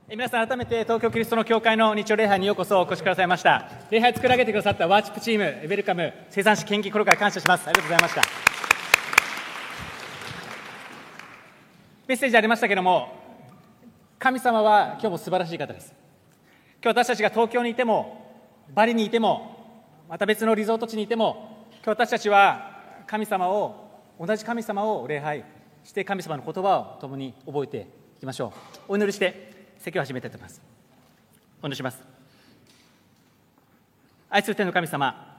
皆さん、改めて東京キリストの教会の日曜礼拝にようこそお越しくださいました。礼拝を作り上げてくださったワーシップチーム、ウェルカム、生産式献金、心から感謝します。ありがとうございました。メッセージありましたけれども、神様は今日も素晴らしい方です。今日私たちが東京にいても、バリにいても、また別のリゾート地にいても、今日私たちは同じ神様を礼拝して、神様の言葉を共に覚えていきましょう。お祈りして説教を始めたいと思います。お祈りします。愛する天の神様、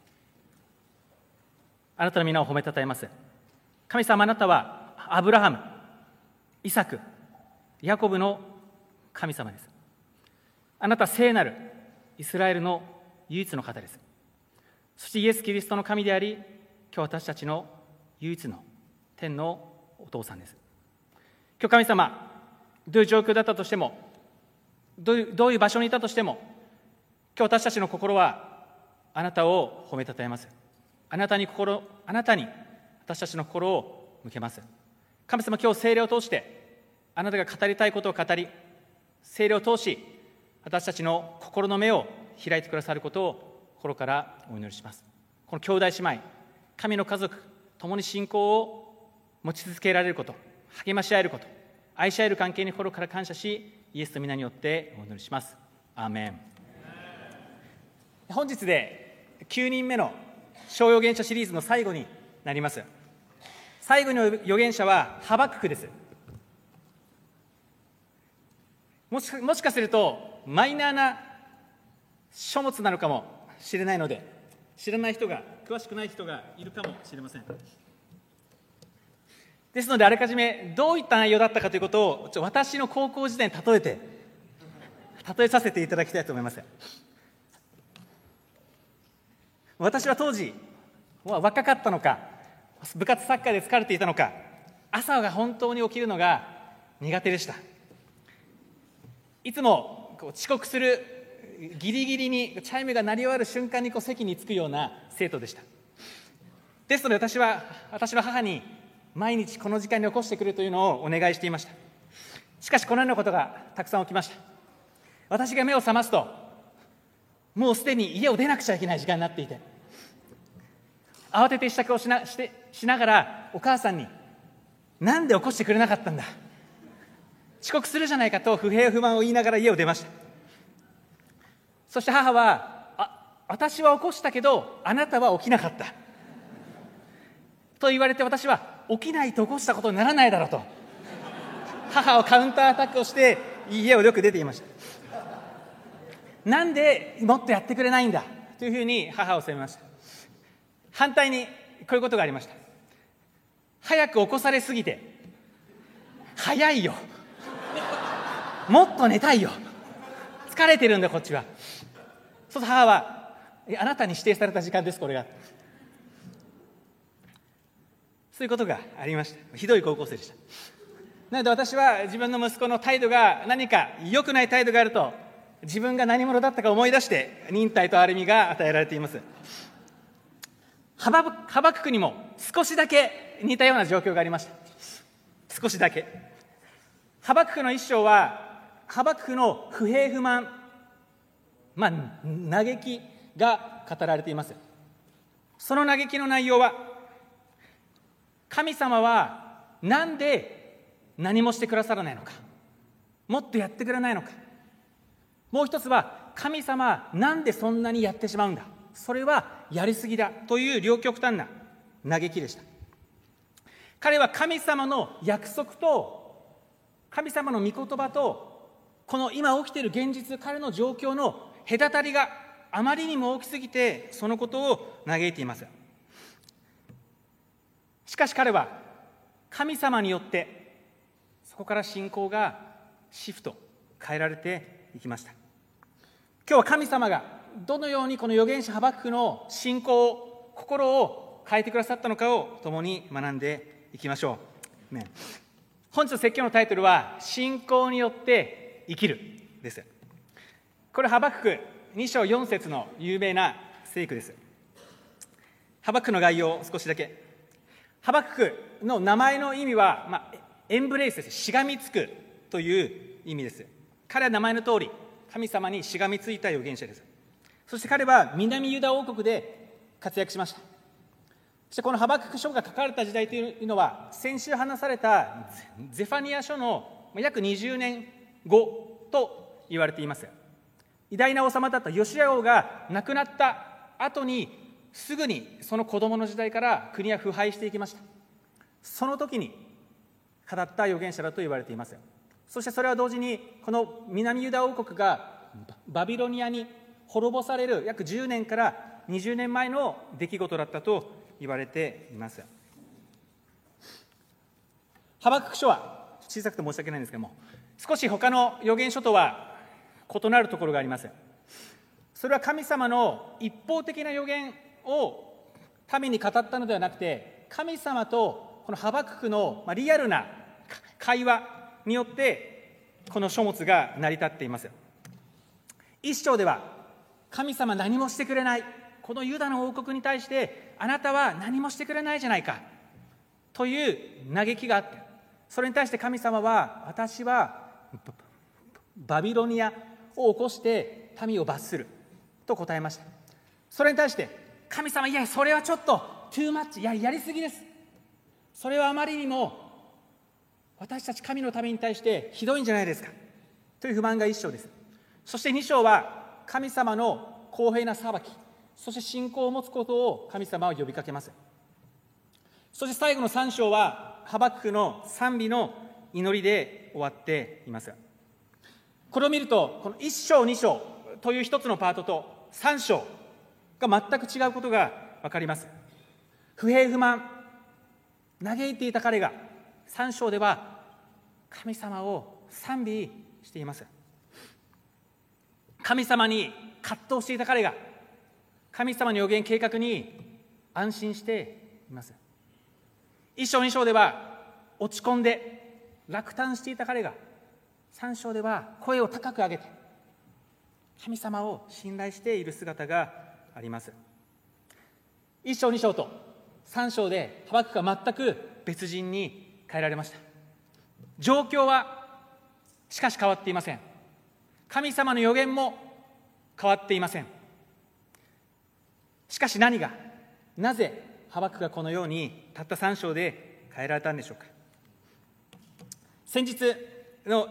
あなたの皆を褒めたたえます。神様、あなたはアブラハム、イサク、ヤコブの神様です。あなたは聖なるイスラエルの唯一の方です。そしてイエス・キリストの神であり、今日私たちの唯一の天のお父さんです。今日神様、どういう状況だったとしても、どういう場所にいたとしても、今日私たちの心はあなたを褒めたたえます。あなたに私たちの心を向けます。神様、今日聖霊を通してあなたが語りたいことを語り、聖霊を通し私たちの心の目を開いてくださることを心からお祈りします。この兄弟姉妹、神の家族、共に信仰を持ち続けられること、励まし合えること、愛し合える関係に心から感謝し、イエスの皆によってお祈りします。アーメン。本日で9人目の小預言者シリーズの最後になります。最後の預言者はハバククです。もしかするとマイナーな書物なのかもしれないので、知らない人が、詳しくない人がいるかもしれません。ですので、あらかじめどういった内容だったかということを私の高校時代に例えさせていただきたいと思います。私は当時若かったのか、部活サッカーで疲れていたのか、朝が本当に起きるのが苦手でした。いつも遅刻するギリギリにチャイムが鳴り終わる瞬間に席に着くような生徒でした。ですので私は母に毎日この時間に起こしてくるというのをお願いしていました。しかしこのようなことがたくさん起きました。私が目を覚ますと、もうすでに家を出なくちゃいけない時間になっていて、慌てて支度をしながらお母さんに、なんで起こしてくれなかったんだ、遅刻するじゃないかと不平不満を言いながら家を出ました。そして母は、私は起こしたけどあなたは起きなかったと言われて、私は起きないと起こしたことにならないだろうと母をカウンターアタックをして家をよく出ていました。なんでもっとやってくれないんだというふうに母を責めました。反対にこういうことがありました。早く起こされすぎて、早いよ、もっと寝たいよ、疲れてるんだこっちは。そうすると母は、あなたに指定された時間です、これが。そういうことがありました。ひどい高校生でした。なので私は自分の息子の態度が何か良くない態度があると、自分が何者だったか思い出して忍耐と憐れみが与えられています。ハバククにも少しだけ似たような状況がありました。少しだけ。ハバククの一章はハバククの不平不満、嘆きが語られています。その嘆きの内容は、神様はなんで何もしてくださらないのか、もっとやってくれないのか、もう一つは、神様はなんでそんなにやってしまうんだ、それはやりすぎだという両極端な嘆きでした。彼は神様の約束と神様の御言葉と、この今起きている現実、彼の状況の隔たりがあまりにも大きすぎて、そのことを嘆いています。しかし彼は神様によってそこから信仰がシフト、変えられていきました。今日は神様がどのようにこの預言者ハバククの信仰を、心を変えてくださったのかを共に学んでいきましょう。本日の説教のタイトルは、信仰によって生きるです。これハバクク2章4節の有名な聖句です。ハバククの概要を少しだけ。ハバククの名前の意味は、エンブレイスです。しがみつくという意味です。 彼は名前の通り、神様にしがみついた預言者です。そして彼は南ユダ王国で活躍しました。そしてこのハバクク書が書かれた時代というのは、先週話されたゼファニア書の約20年後と言われています。偉大な王様だったヨシア王が亡くなった後に、すぐにその子供の時代から国は腐敗していきました。その時に語った預言者だと言われています。そしてそれは同時に、この南ユダ王国がバビロニアに滅ぼされる約10年から20年前の出来事だったと言われています。ハバクク書は小さくて申し訳ないんですけども、少し他の預言書とは異なるところがあります。それは神様の一方的な預言を民に語ったのではなくて、神様とこのハバククのリアルな会話によってこの書物が成り立っています。一章では、神様何もしてくれない、このユダの王国に対してあなたは何もしてくれないじゃないかという嘆きがあって、それに対して神様は、私はバビロニアを起こして民を罰すると答えました。それに対して神様、いやそれはちょっとトゥーマッチ、やりすぎです、それはあまりにも私たち神の民に対してひどいんじゃないですかという不満が一章です。そして二章は、神様の公平な裁き、そして信仰を持つことを神様は呼びかけます。そして最後の3章は、ハバククの賛美の祈りで終わっています。これを見ると、この1章2章という一つのパートと3章が全く違うことが分かります。不平不満、嘆いていた彼が3章では神様を賛美しています。神様に葛藤していた彼が神様の予言計画に安心しています。1章2章では落ち込んで落胆していた彼が3章では声を高く上げて神様を信頼している姿があります。1章2章と3章でハバククは全く別人に変えられました。状況はしかし変わっていません。神様の予言も変わっていません。しかしなぜハバククがこのようにたった3章で変えられたんでしょうか。先日の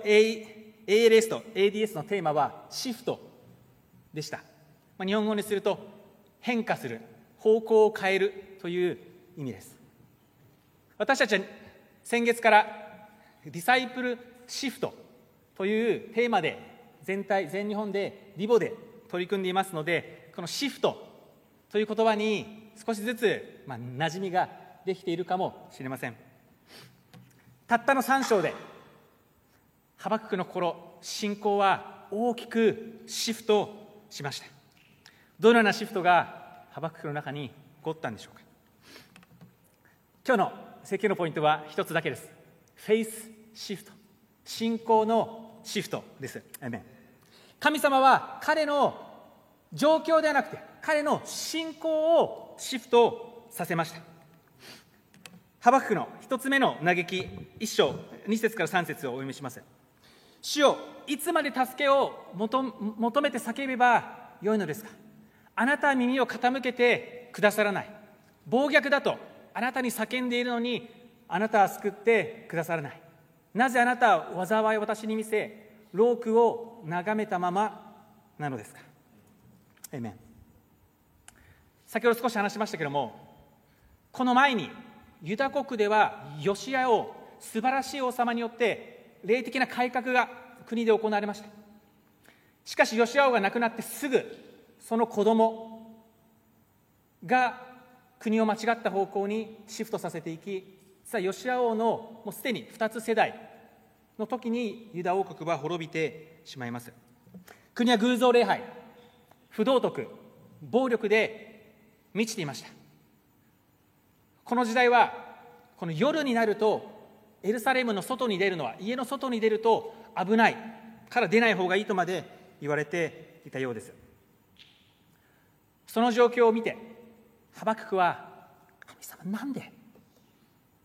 ALS と ADS のテーマはシフトでした。日本語にすると変化する、方向を変えるという意味です。私たちは先月からディサイプルシフトというテーマで全日本でリボで取り組んでいますので、このシフトという言葉に少しずつ馴染みができているかもしれません。たったの3章でハバククの心、信仰は大きくシフトしました。どのようなシフトがハバククの中に起こったんでしょうか。今日の説教のポイントは一つだけです。フェイスシフト、信仰のシフトです。アーメン。神様は彼の状況ではなくて彼の信仰をシフトさせました。ハバククの一つ目の嘆き、1章2節から3節をお読みします。主よ、いつまで助けを求めて叫べばよいのですか。あなたは耳を傾けてくださらない。暴虐だとあなたに叫んでいるのにあなたは救ってくださらない。なぜあなたは災いを私に見せ、労苦を眺めたままなのですか。アーメン。先ほど少し話しましたけれども、この前にユダ国ではヨシア王、素晴らしい王様によって霊的な改革が国で行われました。しかしヨシア王が亡くなってすぐ、その子供が国を間違った方向にシフトさせていき、実はヨシア王のもうすでに2つ世代の時にユダ王国は滅びてしまいます。国は偶像礼拝、不道徳、暴力で満ちていました。この時代はこの夜になるとエルサレムの外に出るのは、家の外に出ると危ないから出ない方がいいとまで言われていたようです。その状況を見てハバククは、神様なんで、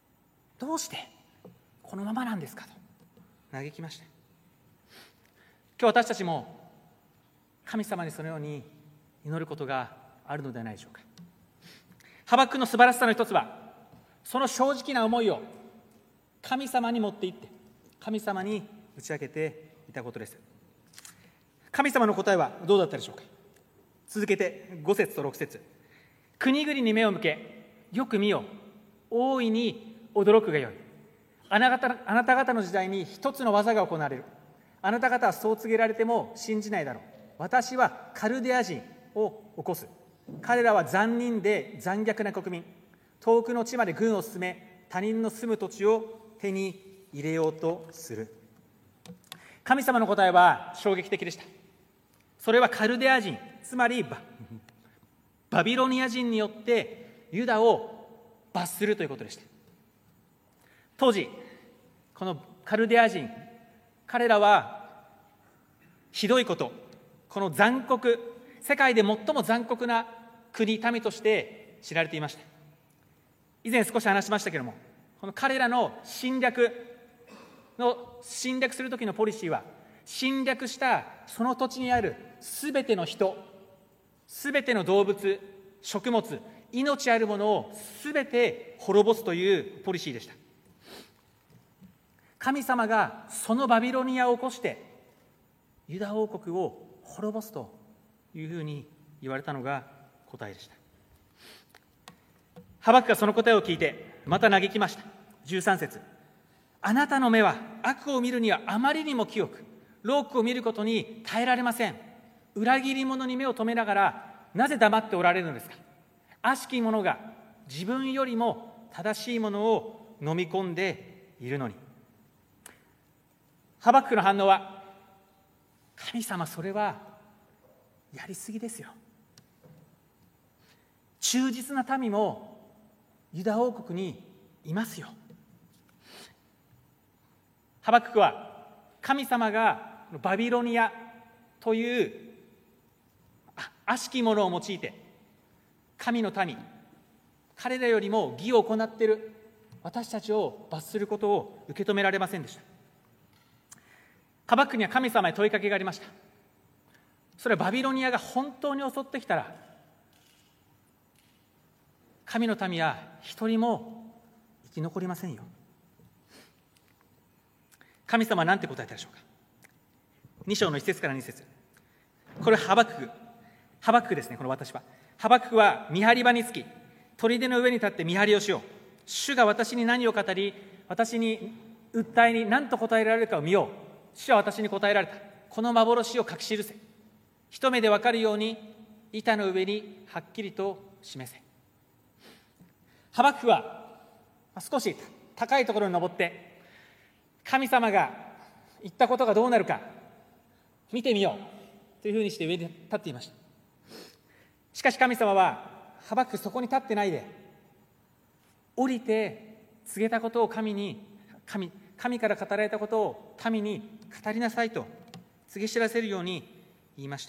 どうしてこのままなんですかと嘆きました。 今日私たちも神様にそのように祈ることがあるのではないでしょうか。ハバククの素晴らしさの一つは、その正直な思いを神様に持っていって神様に打ち明けていたことです。神様の答えはどうだったでしょうか。続けて5節と6節。国々に目を向け、よく見よ、大いに驚くがよい。あなた方の時代に一つの技が行われる。あなた方はそう告げられても信じないだろう。私はカルデア人を起こす。彼らは残忍で残虐な国民。遠くの地まで軍を進め、他人の住む土地を手に入れようとする。神様の答えは衝撃的でした。それはカルデア人、つまりバビロニア人によってユダを罰するということでした。当時このカルデア人、彼らはひどいこと、この残酷、世界で最も残酷な国、民として知られていました。以前少し話しましたけれども、この彼らの侵略する時のポリシーは、侵略したその土地にあるすべての人、すべての動物、食物、命あるものをすべて滅ぼすというポリシーでした。神様がそのバビロニアを起こしてユダ王国を滅ぼすというふうに言われたのが答えでした。ハバククがその答えを聞いてまた嘆きました。13節。あなたの目は悪を見るにはあまりにも清く、労苦を見ることに耐えられません。裏切り者に目を留めながらなぜ黙っておられるのですか。悪しき者が自分よりも正しいものを飲み込んでいるのに。ハバククの反応は、神様、それはやりすぎですよ。忠実な民もユダ王国にいますよ。ハバククは神様がバビロニアという悪しきものを用いて神の民、彼らよりも義を行っている私たちを罰することを受け止められませんでした。ハバククには神様へ問いかけがありました。それはバビロニアが本当に襲ってきたら、神の民は一人も生き残りませんよ。神様は何て答えたでしょうか。2章の1節から2節。これハバククですね。この私はハバククは見張り場につき、砦の上に立って見張りをしよう。主が私に何を語り、私に訴えに何と答えられるかを見よう。主は私に答えられた。この幻を書き記せ。一目で分かるように板の上にはっきりと示せ。ハバククは少し高いところに登って、神様が言ったことがどうなるか見てみようというふうにして上に立っていました。しかし神様はハバククそこに立ってないで、降りて告げたことを神から語られたことを民に語りなさいと告げ知らせるように言いました。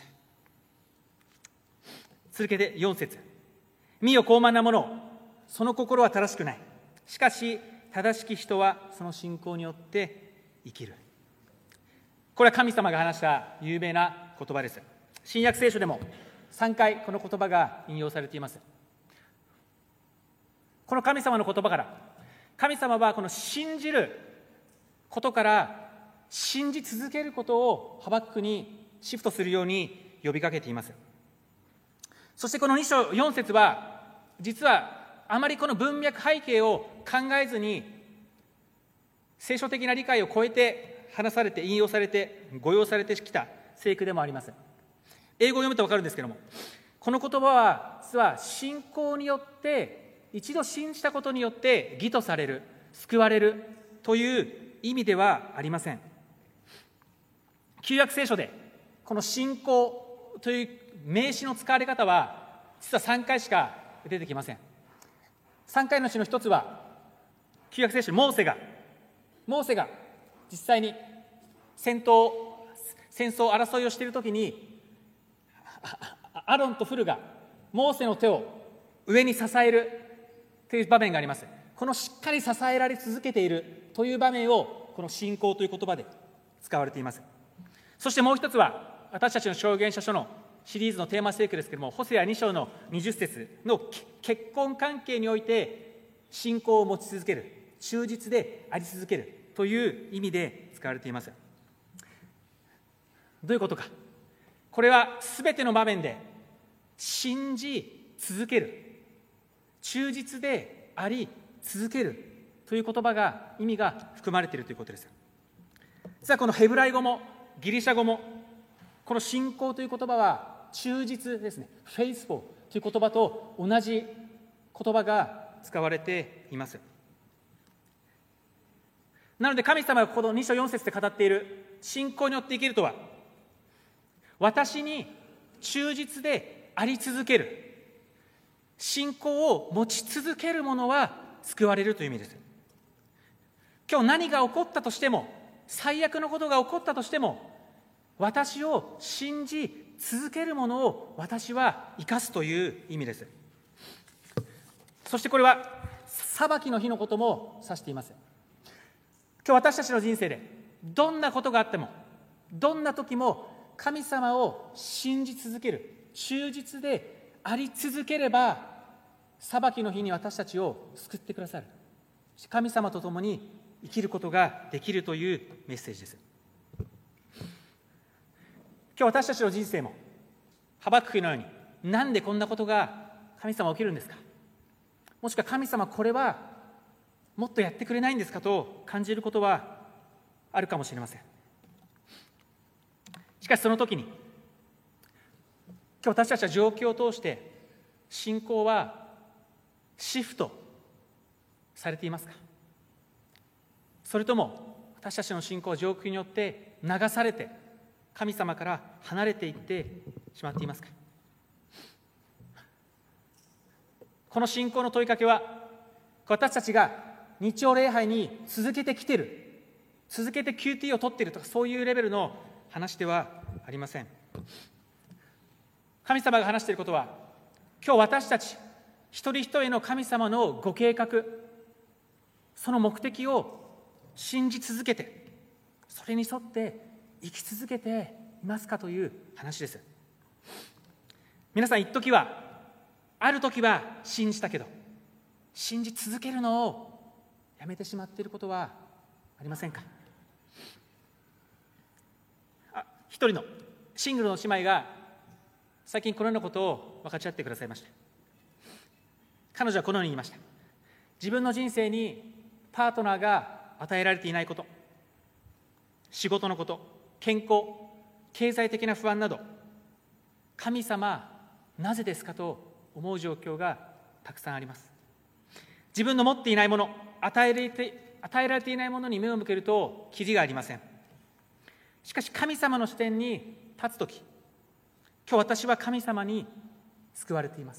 続けて4節。見よ、傲慢な者、その心は正しくない。しかし正しき人はその信仰によって生きる。これは神様が話した有名な言葉です。新約聖書でも3回この言葉が引用されています。この神様の言葉から、神様はこの信じることから信じ続けることをハバククにシフトするように呼びかけています。そしてこの2章4節は、実はあまりこの文脈背景を考えずに聖書的な理解を超えて話されて、引用されて、誤用されてきた聖句でもあります。英語を読むと分かるんですけども、この言葉は実は信仰によって、一度信じたことによって義とされる、救われるという意味ではありません。旧約聖書でこの信仰という名詞の使われ方は実は3回しか出てきません。3回のうちの1つは、旧約聖書、モーセが実際に戦争争いをしているときに、アロンとフルがモーセの手を上に支えるという場面があります。このしっかり支えられ続けているという場面をこの信仰という言葉で使われています。 そしてもう一つは、私たちの証言者書のシリーズのテーマ聖句ですけれども、ホセア2章の20節の結婚関係において信仰を持ち続ける、忠実であり続けるという意味で使われています。どういうことか。これはすべての場面で信じ続ける、忠実であり続けるという言葉が、意味が含まれているということです。実はこのヘブライ語もギリシャ語も、この信仰という言葉は忠実ですね、faithful という言葉と同じ言葉が使われています。なので神様がこの2章4節で語っている信仰によって生きるとは、私に忠実であり続ける、信仰を持ち続ける者は救われるという意味です。今日何が起こったとしても、最悪のことが起こったとしても、私を信じ続ける者を私は生かすという意味です。そしてこれは裁きの日のことも指しています。今日私たちの人生でどんなことがあっても、どんな時も神様を信じ続ける、忠実であり続ければ、裁きの日に私たちを救ってくださる、神様と共に生きることができるというメッセージです。今日私たちの人生もハバククのように、なんでこんなことが神様起きるんですか、もしくは神様これはもっとやってくれないんですかと感じることはあるかもしれません。しかしその時に、今日私たちは状況を通して信仰はシフトされていますか、それとも私たちの信仰は状況によって流されて神様から離れていってしまっていますか。この信仰の問いかけは、私たちが日曜礼拝に続けてきている、続けて QT を取っているとか、そういうレベルの話ではありません。神様が話していることは、今日私たち一人一人の神様のご計画、その目的を信じ続けて、それに沿って生き続けていますかという話です。皆さん、一時は、ある時は信じたけど、信じ続けるのをやめてしまっていることはありませんか。一人のシングルの姉妹が最近このようなことを分かち合ってくださいました。彼女はこのように言いました。自分の人生にパートナーが与えられていないこと、仕事のこと、健康、経済的な不安など、神様なぜですかと思う状況がたくさんあります。自分の持っていないもの、与えられていないものに目を向けるとキリがありません。しかし神様の視点に立つとき、今日私は神様に救われています。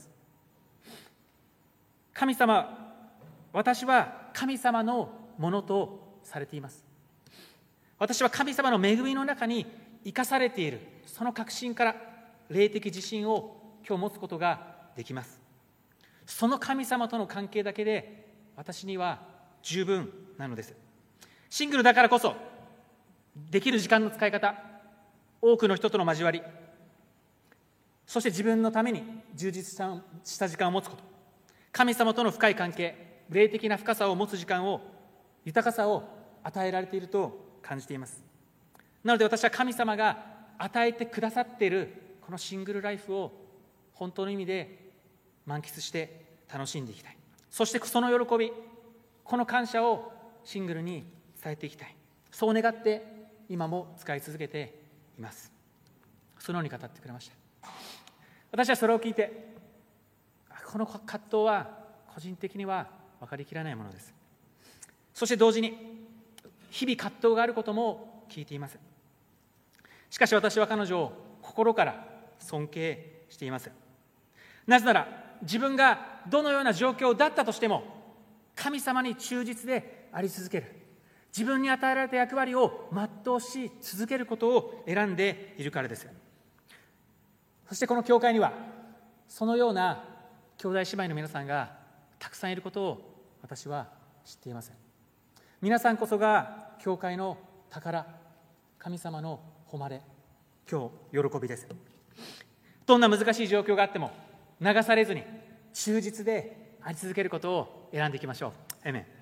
神様、私は神様のものとされています。私は神様の恵みの中に生かされている、その確信から霊的自信を今日持つことができます。その神様との関係だけで私には十分なのです。シングルだからこそできる時間の使い方、多くの人との交わり、そして自分のために充実した時間を持つこと、神様との深い関係、霊的な深さを持つ時間を、豊かさを与えられていると感じています。なので私は神様が与えてくださっているこのシングルライフを本当の意味で満喫して楽しんでいきたい。そしてその喜び、この感謝をシングルに伝えていきたい。そう願って今も使い続けています。そのように語ってくれました。私はそれを聞いて、この葛藤は個人的には分かりきらないものです。そして同時に日々葛藤があることも聞いています。しかし私は彼女を心から尊敬しています。なぜなら自分がどのような状況だったとしても神様に忠実であり続ける、自分に与えられた役割を全うし続けることを選んでいるからです。そしてこの教会にはそのような兄弟姉妹の皆さんがたくさんいることを私は知っています。皆さんこそが教会の宝、神様の誉れ、 今日喜びです。どんな難しい状況があっても流されずに忠実であり続けることを選んでいきましょう。アーメ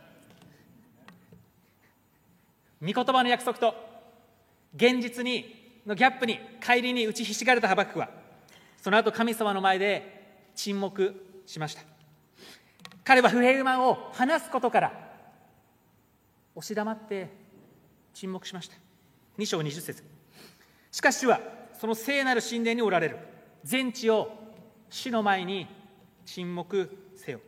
ン。御言葉の約束と現実のギャップに乖離に打ちひしがれたハバククは、その後神様の前で沈黙しました。彼は不平不満を話すことから押し黙って沈黙しました。2章20節。しかし主はその聖なる神殿におられる。全地を主の前に沈黙せよ。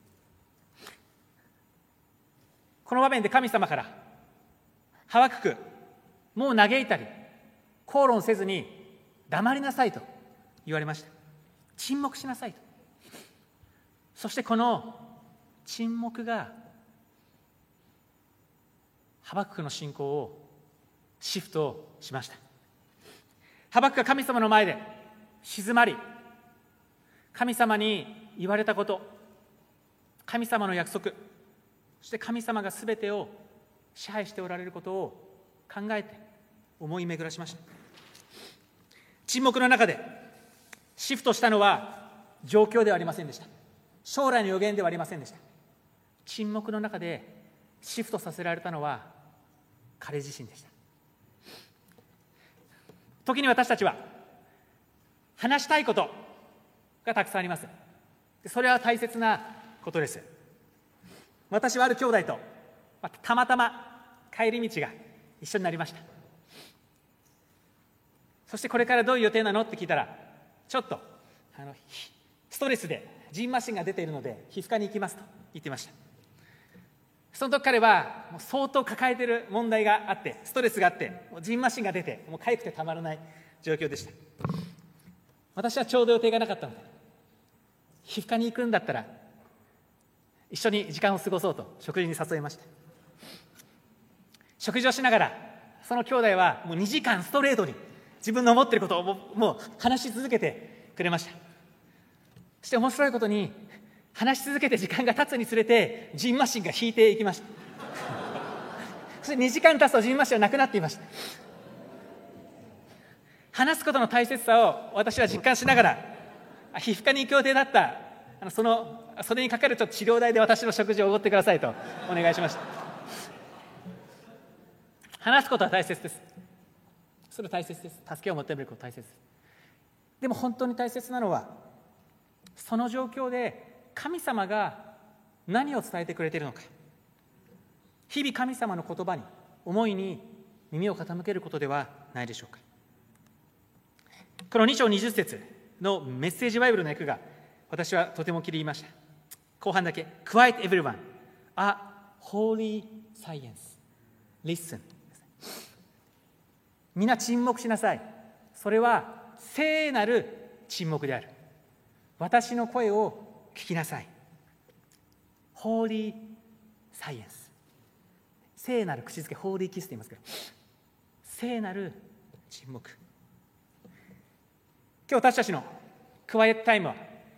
この場面で神様からハバクク、もう嘆いたり口論せずに黙りなさいと言われました。沈黙しなさいと。そしてこの沈黙がハバククの信仰をシフトしました。ハバククが神様の前で静まり、神様に言われたこと、神様の約束、そして神様がすべてを支配しておられることを考えて思い巡らしました。沈黙の中でシフトしたのは状況ではありませんでした。将来の予言ではありませんでした。沈黙の中でシフトさせられたのは彼自身でした。時に私たちは話したいことがたくさんあります。それは大切なことです。私はある兄弟とたまたま帰り道が一緒になりました。そしてこれからどういう予定なのって聞いたら、ちょっとストレスでジンマシンが出ているので皮膚科に行きますと言っていました。その時彼はもう相当抱えている問題があって、ストレスがあって、もうジンマシンが出てもう痒くてたまらない状況でした。私はちょうど予定がなかったので、皮膚科に行くんだったら一緒に時間を過ごそうと食事に誘いました。食事をしながらその兄弟はもう2時間ストレートに自分の思っていることをもう話し続けてくれました。そして面白いことに、話し続けて時間が経つにつれてジンマシンが引いていきましたそして2時間経つとジンマシンはなくなっていました。話すことの大切さを私は実感しながら、皮膚科に行く予定だったそれにかかるちょっと治療代で私の食事をおごってくださいとお願いしました。話すことは大切です。それは大切です。助けを求めることは大切です。でも本当に大切なのは、その状況で神様が何を伝えてくれているのか、日々神様の言葉に、思いに耳を傾けることではないでしょうか。この2章20節のメッセージバイブルの訳が私はとても気に入りました。後半だけ Quiet everyone, a holy silence, listen。 みんな沈黙しなさい。それは聖なる沈黙である。私の声を聞きなさい。 Holy silence、 聖なる口づけ、ホーリーキスと言いますけど、聖なる沈黙。今日私たちのクワイエットタイムは、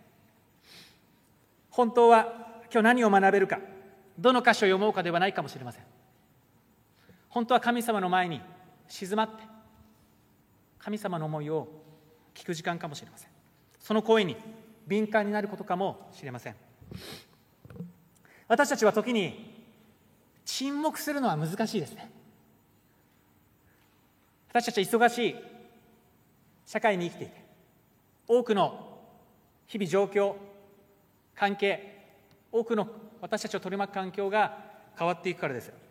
本当は今日何を学べるか、どの箇所を読もうかではないかもしれません。本当は神様の前に静まって神様の思いを聞く時間かもしれません。その声に敏感になることかもしれません。私たちは時に沈黙するのは難しいですね。私たちは忙しい社会に生きていて、多くの日々状況、関係、多くの私たちを取り巻く環境が変わっていくからですよ。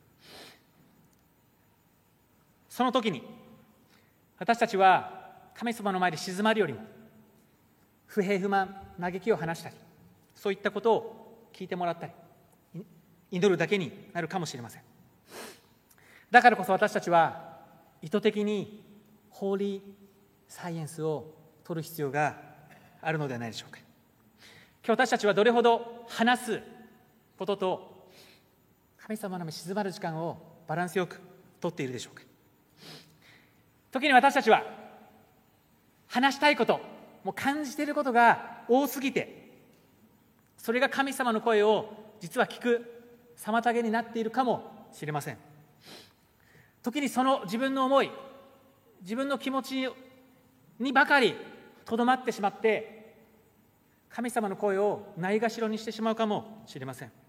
その時に私たちは神様の前で静まるよりも、不平不満、嘆きを話したり、そういったことを聞いてもらったり、祈るだけになるかもしれません。だからこそ私たちは意図的にホーリーサイエンスを取る必要があるのではないでしょうか。今日私たちはどれほど話すことと神様の前に静まる時間をバランスよく取っているでしょうか。時に私たちは話したいこと、もう感じていることが多すぎて、それが神様の声を実は聞く妨げになっているかもしれません。時にその自分の思い、 自分の気持ちにばかりとどまってしまって、神様の声をないがしろにしてしまうかもしれません。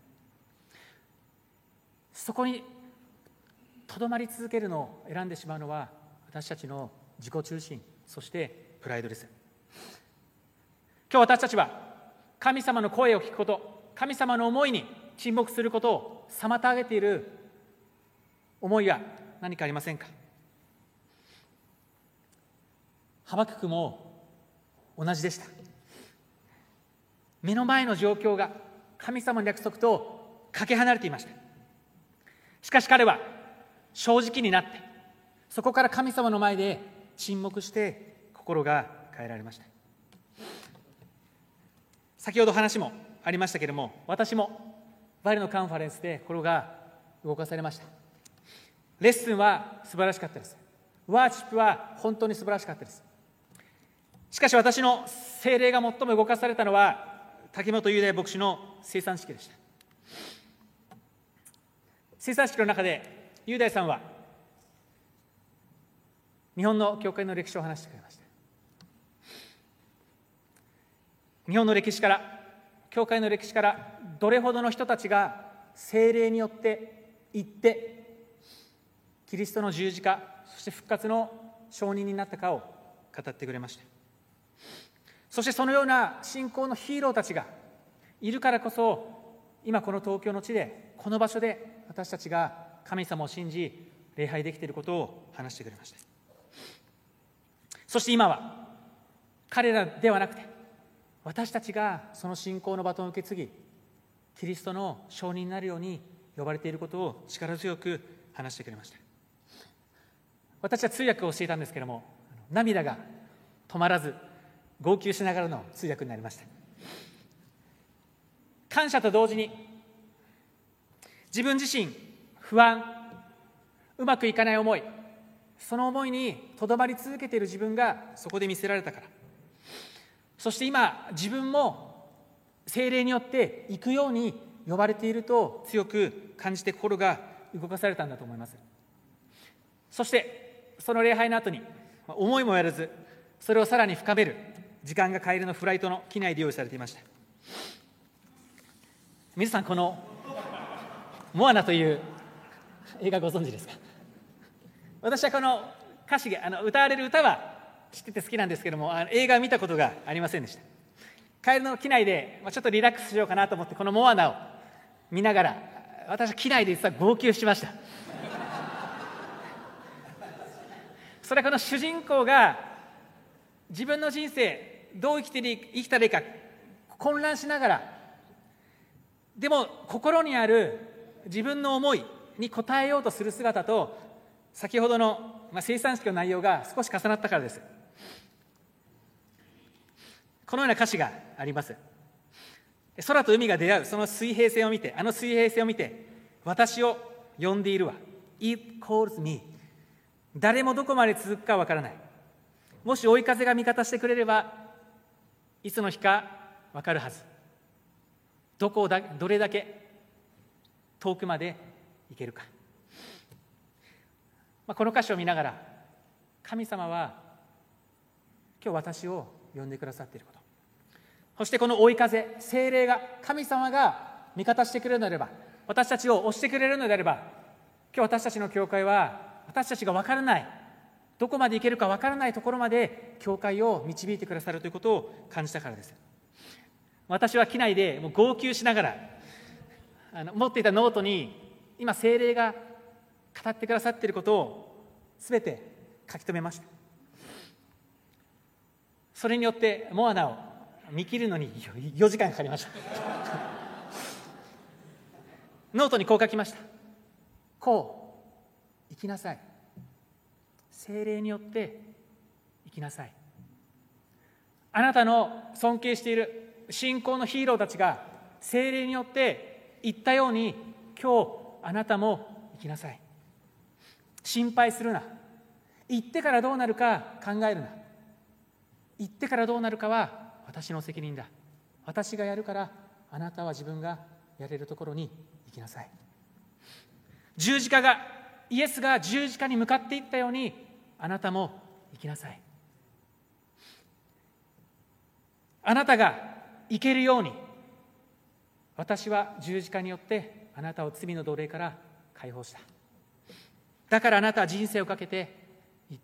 そこにとどまり続けるのを選んでしまうのは、私たちの自己中心、そしてプライドです。今日私たちは神様の声を聞くこと、神様の思いに沈黙することを妨げている思いが何かありませんか？ハバククも同じでした。目の前の状況が神様の約束とかけ離れていました。しかし彼は正直になって、そこから神様の前で沈黙して心が変えられました。先ほど話もありましたけれども、私もバリのカンファレンスで心が動かされました。レッスンは素晴らしかったです。ワーシップは本当に素晴らしかったです。しかし私の聖霊が最も動かされたのは、竹本雄大牧師の生産式でした。生産式の中で雄大さんは日本の教会の歴史を話してくれました。日本の歴史から、教会の歴史からどれほどの人たちが聖霊によって行ってキリストの十字架、そして復活の証人になったかを語ってくれました。そしてそのような信仰のヒーローたちがいるからこそ、今この東京の地で、この場所で私たちが神様を信じ礼拝できていることを話してくれました。そして今は彼らではなくて、私たちがその信仰のバトンを受け継ぎ、キリストの証人になるように呼ばれていることを力強く話してくれました。私は通訳をしていたんですけれども、涙が止まらず号泣しながらの通訳になりました。感謝と同時に、自分自身不安、うまくいかない思い、その思いにとどまり続けている自分がそこで見せられたから、そして今自分も聖霊によって行くように呼ばれていると強く感じて心が動かされたんだと思います。そしてその礼拝の後に思いもやらず、それをさらに深める時間が帰りのフライトの機内で用意されていました。皆さん、このモアナという映画ご存知ですか？私はこの歌詞が歌われる歌は知ってて好きなんですけども、映画を見たことがありませんでした。帰りの機内でちょっとリラックスしようかなと思ってこのモアナを見ながら、私は機内で実は号泣しました。それはこの主人公が自分の人生どう生きたらいいか混乱しながら、でも心にある自分の思いに応えようとする姿と、先ほどの生産式の内容が少し重なったからです。このような歌詞があります。空と海が出会うその水平線を見て、水平線を見て、私を呼んでいるわ。It calls me。 誰もどこまで続くかわからない。もし追い風が味方してくれれば、いつの日かわかるはず。どれだけ遠くまで行けるか。この歌詞を見ながら、神様は今日私を呼んでくださっていること、そしてこの追い風、聖霊が、神様が味方してくれるのであれば、私たちを押してくれるのであれば、今日私たちの教会は、私たちが分からない、どこまで行けるか分からないところまで教会を導いてくださるということを感じたからです。私は機内でもう号泣しながら、持っていたノートに今聖霊が語ってくださっていることを全て書き留めました。それによってモアナを見切るのに4時間かかりました。ノートにこう書きました。こう生きなさい。聖霊によって生きなさい。あなたの尊敬している信仰のヒーローたちが聖霊によって言ったように、今日あなたも生きなさい。心配するな。言ってからどうなるか考えるな。言ってからどうなるかは私の責任だ。私がやるから、あなたは自分がやれるところに行きなさい。イエスが十字架に向かっていったように、 あなたも生きなさい。あなたが生けるように、私は十字架によってあなたを罪の奴隷から解放した。だからあなたは人生をかけて行って、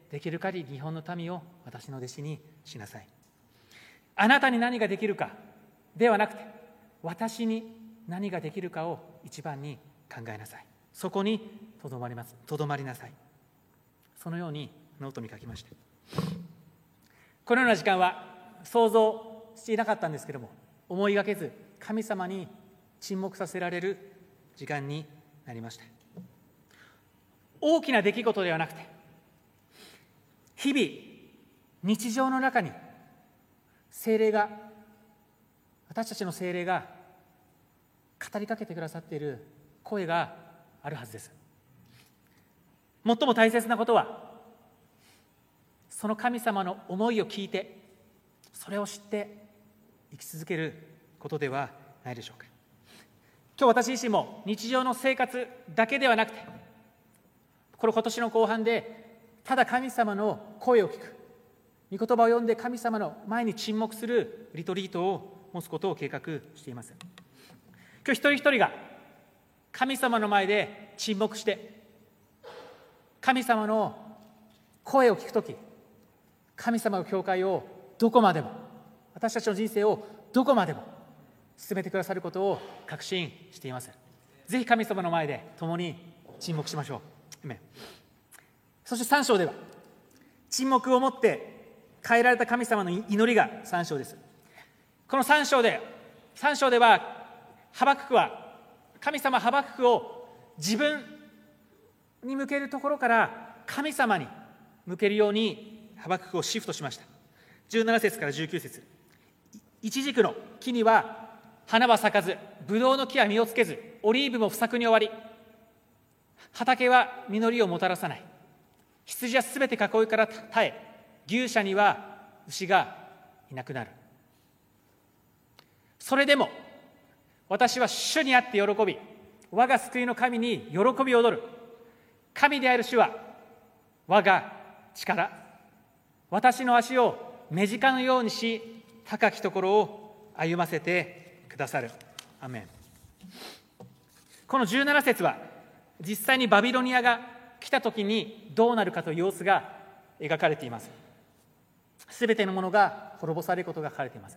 できる限り日本の民を私の弟子にしなさい。あなたに何ができるかではなくて、私に何ができるかを一番に考えなさい。そこにとどまりなさい。そのようにノートに書きました。このような時間は想像していなかったんですけども、思いがけず神様に沈黙させられる時間になりました。大きな出来事ではなくて、日々日常の中に聖霊が、私たちの聖霊が語りかけてくださっている声があるはずです。最も大切なことは、その神様の思いを聞いて、それを知って生き続けることではないでしょうか。今日私自身も日常の生活だけではなくて、今年の後半でただ神様の声を聞く、御言葉を読んで神様の前に沈黙するリトリートを持つことを計画しています。今日一人一人が神様の前で沈黙して、神様の声を聞くとき、神様の教会をどこまでも、私たちの人生をどこまでも進めてくださることを確信しています。ぜひ神様の前で共に沈黙しましょう。アメン。そして3章では、沈黙をもって変えられた神様の祈りが3章です。この3章では、ハバククは神様ハバククを自分に向けるところから神様に向けるようにハバククをシフトしました。17節から19節。イチジクの木には花は咲かず、ブドウの木は実をつけず、オリーブも不作に終わり、畑は実りをもたらさない。羊はすべて囲いから絶え、牛舎には牛がいなくなる。それでも私は主にあって喜び、我が救いの神に喜び踊る。神である主は我が力、私の足を目近のようにし、高きところを歩ませてくださる。アメン。この17節は実際にバビロニアが来た時にどうなるかという様子が描かれています。すべてのものが滅ぼされることが書かれています。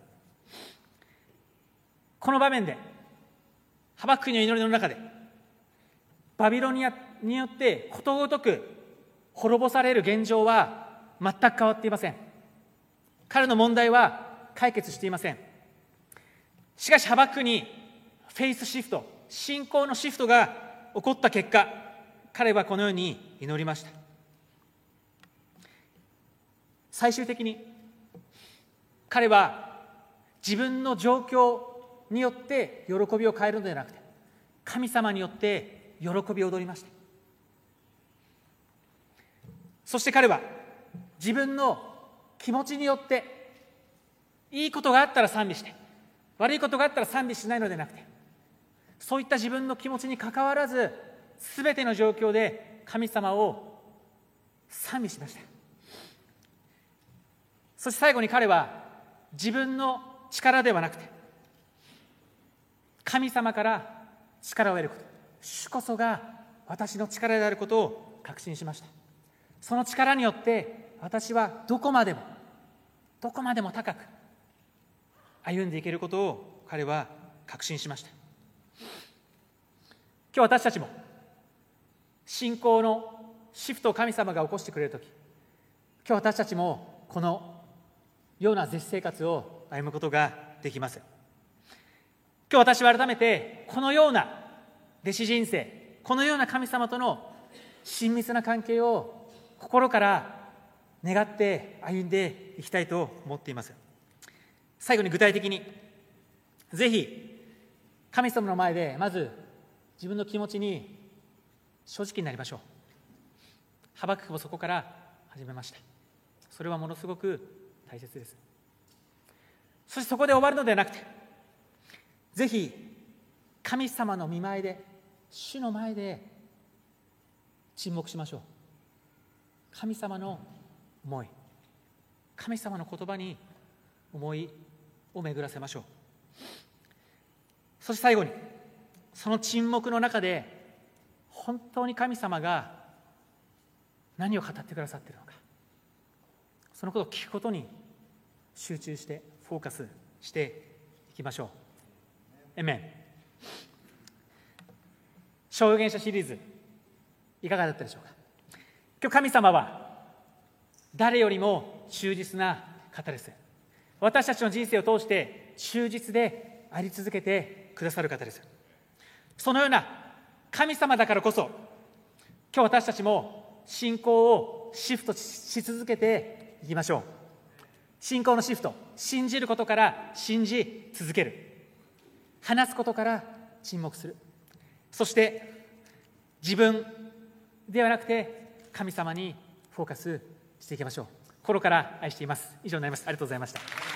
この場面でハバククの祈りの中で、バビロニアによってことごとく滅ぼされる現状は全く変わっていません。彼の問題は解決していません。しかしハバククにフェイスシフト、信仰のシフトが起こった結果、彼はこのように祈りました。最終的に彼は自分の状況によって喜びを変えるのではなくて、神様によって喜びを踊りました。そして彼は自分の気持ちによって、いいことがあったら賛美して、悪いことがあったら賛美しないのではなくて、そういった自分の気持ちにかかわらず、すべての状況で神様を賛美しました。そして最後に彼は自分の力ではなくて、神様から力を得ること、主こそが私の力であることを確信しました。その力によって私はどこまでも高く歩んでいけることを彼は確信しました。今日私たちも信仰のシフトを神様が起こしてくれるとき、今日私たちもこのような絶生活を歩むことができます。今日私は改めてこのような弟子人生、このような神様との親密な関係を心から願って歩んでいきたいと思っています。最後に具体的に、ぜひ神様の前でまず自分の気持ちに正直になりましょう。ハバククもそこから始めました。それはものすごく大切です。そしてそこで終わるのではなくて、ぜひ神様の御前で、主の前で沈黙しましょう。 神様の思い、神様の言葉に思いを巡らせましょう。そして最後に、その沈黙の中で本当に神様が何を語ってくださっているのか、そのことを聞くことに集中してフォーカスしていきましょう。アメン。証言者シリーズいかがだったでしょうか。今日神様は誰よりも忠実な方です。私たちの人生を通して忠実であり続けてくださる方です。そのような神様だからこそ、今日私たちも信仰をシフトし続けていきましょう。信仰のシフト、信じることから信じ続ける、話すことから沈黙する、そして自分ではなくて神様にフォーカスしていきましょう。心から愛しています。以上になります。ありがとうございました。